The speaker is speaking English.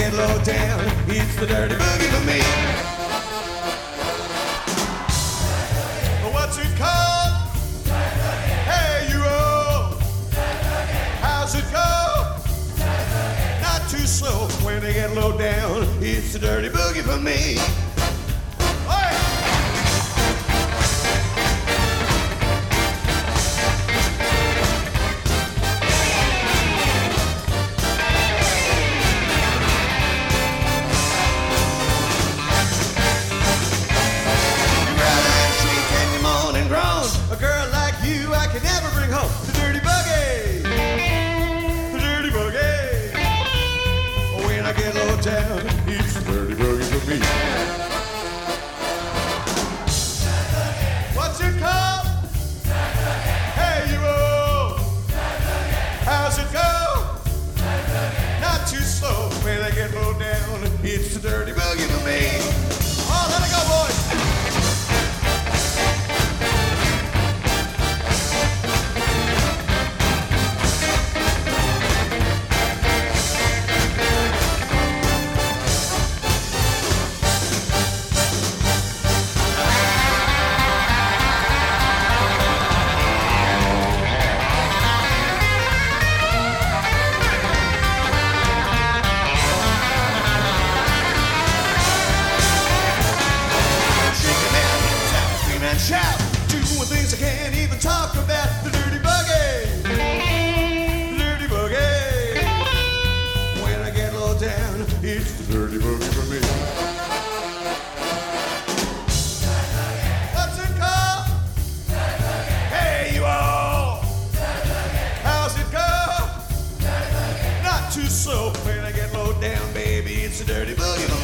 get low down, it's the dirty boogie for me. What's it called? Hey, you all. How's it go? Not too slow when they get low down, it's the dirty boogie for me. A girl like you, I can never bring home the dirty boogie. The dirty boogie. When I get low down, it's the dirty boogie for me. What's it called? Hey, you all. How's it go? Not too slow. When I get low down, it's the dirty boogie for me. Oh, let it go, boys. Shout, doing things I can't even talk about. The dirty boogie, the dirty boogie. When I get low down, it's the dirty boogie for me. What's it called? Hey, you all. How's it go? Not too slow. When I get low down, baby, it's the dirty boogie for me.